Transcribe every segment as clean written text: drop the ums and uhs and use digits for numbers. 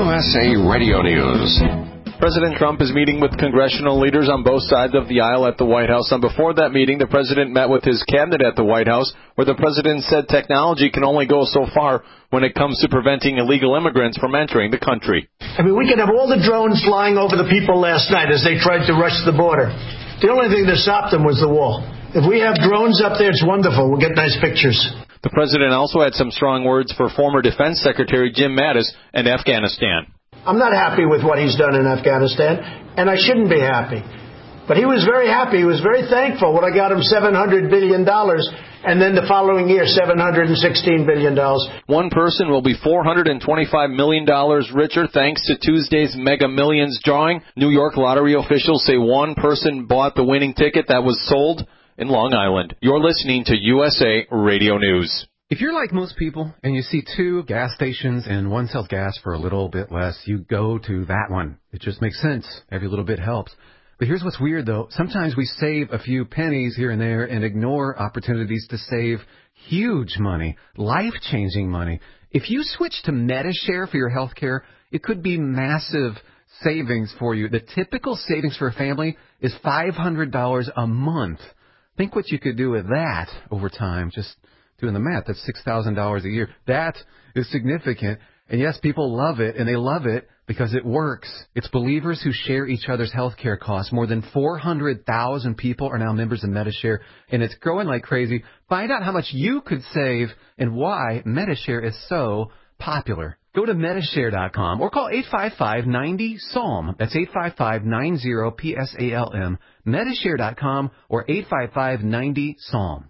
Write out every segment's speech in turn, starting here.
USA Radio News. President Trump is meeting with congressional leaders on both sides of the aisle at the White House. And before that meeting, the president met with his cabinet at the White House, where the president said technology can only go so far when it comes to preventing illegal immigrants from entering the country. I mean, we can have all the drones flying over the people last night as they tried to rush the border. The only thing that stopped them was the wall. If we have drones up there, it's wonderful. We'll get nice pictures. The president also had some strong words for former Defense Secretary Jim Mattis and Afghanistan. I'm not happy with what he's done in Afghanistan, and I shouldn't be happy. But he was very happy. He was very thankful when I got him $700 billion, and then the following year, $716 billion. One person will be $425 million richer thanks to Tuesday's Mega Millions drawing. New York lottery officials say one person bought the winning ticket that was sold in Long Island. You're listening to USA Radio News. If you're like most people and you see two gas stations and one sells gas for a little bit less, you go to that one. It just makes sense. Every little bit helps. But here's what's weird, though. Sometimes we save a few pennies here and there and ignore opportunities to save huge money, life-changing money. If you switch to Medi-Share for your health care, it could be massive savings for you. The typical savings for a family is $500 a month. Think what you could do with that over time. Just doing the math, that's $6,000 a year. That is significant. And yes, people love it, and they love it because it works. It's believers who share each other's health care costs. More than 400,000 people are now members of Medi-Share, and it's growing like crazy. Find out how much you could save and why Medi-Share is so popular. Go to Medishare.com or call 855-90-SALM. That's 855-90-PSALM. Medishare.com or 855-90-SALM.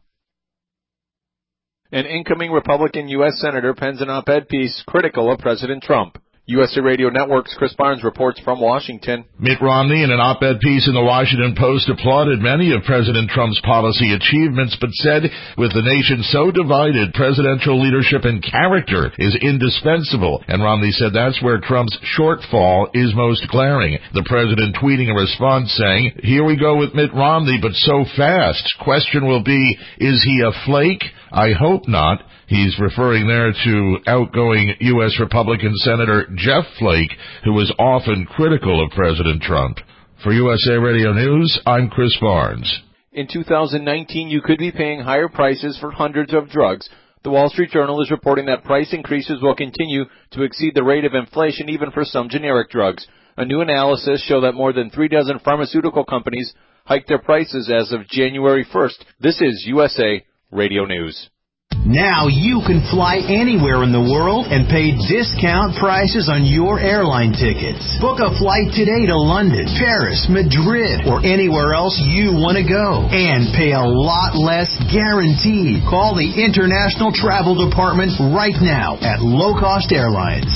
An incoming Republican U.S. Senator pens an op-ed piece critical of President Trump. USA Radio Network's Chris Barnes reports from Washington. Mitt Romney, in an op-ed piece in the Washington Post, applauded many of President Trump's policy achievements, but said, with the nation so divided, presidential leadership and character is indispensable. And Romney said that's where Trump's shortfall is most glaring. The president tweeting a response saying, "Here we go with Mitt Romney, but so fast. Question will be, is he a flake? I hope not." He's referring there to outgoing U.S. Republican Senator Jeff Flake, who was often critical of President Trump. For USA Radio News, I'm Chris Barnes. In 2019, you could be paying higher prices for hundreds of drugs. The Wall Street Journal is reporting that price increases will continue to exceed the rate of inflation even for some generic drugs. A new analysis shows that more than 36 pharmaceutical companies hiked their prices as of January 1st. This is USA Radio News. Now you can fly anywhere in the world and pay discount prices on your airline tickets. Book a flight today to London, Paris, Madrid, or anywhere else you want to go. And pay a lot less guaranteed. Call the International Travel Department right now at Low Cost Airlines.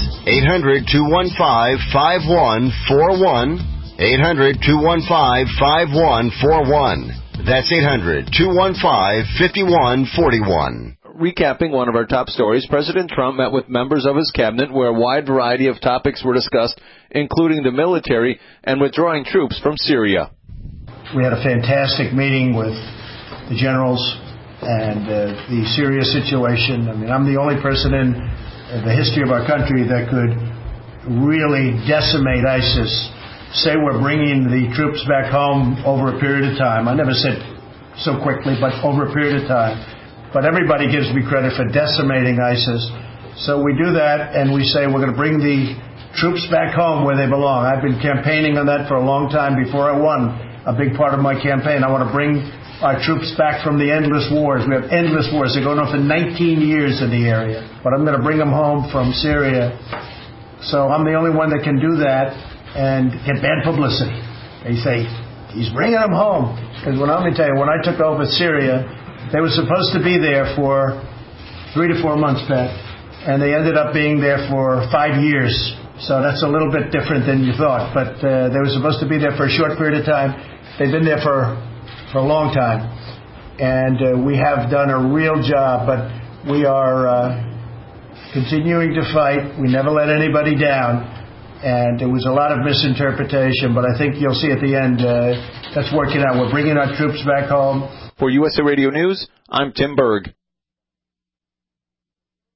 800-215-5141. 800-215-5141. That's 800-215-5141. Recapping one of our top stories, President Trump met with members of his cabinet where a wide variety of topics were discussed, including the military and withdrawing troops from Syria. We had a fantastic meeting with the generals and the Syria situation. I mean, I'm the only person in the history of our country that could really decimate ISIS, say we're bringing the troops back home over a period of time. I never said so quickly, but over a period of time. But everybody gives me credit for decimating ISIS. So we do that, and we say we're going to bring the troops back home where they belong. I've been campaigning on that for a long time before I won a big part of my campaign. I want to bring our troops back from the endless wars. We have endless wars. They're going on for 19 years in the area. But I'm going to bring them home from Syria. So I'm the only one that can do that and get bad publicity. They say, he's bringing them home. Because let me tell you, when I took over Syria, they were supposed to be there for 3 to 4 months, Pat, and they ended up being there for 5 years. So that's a little bit different than you thought. But they were supposed to be there for a short period of time. They've been there for a long time. And we have done a real job, but we are continuing to fight. We never let anybody down. And there was a lot of misinterpretation, but I think you'll see at the end that's working out. We're bringing our troops back home. For USA Radio News, I'm Tim Berg.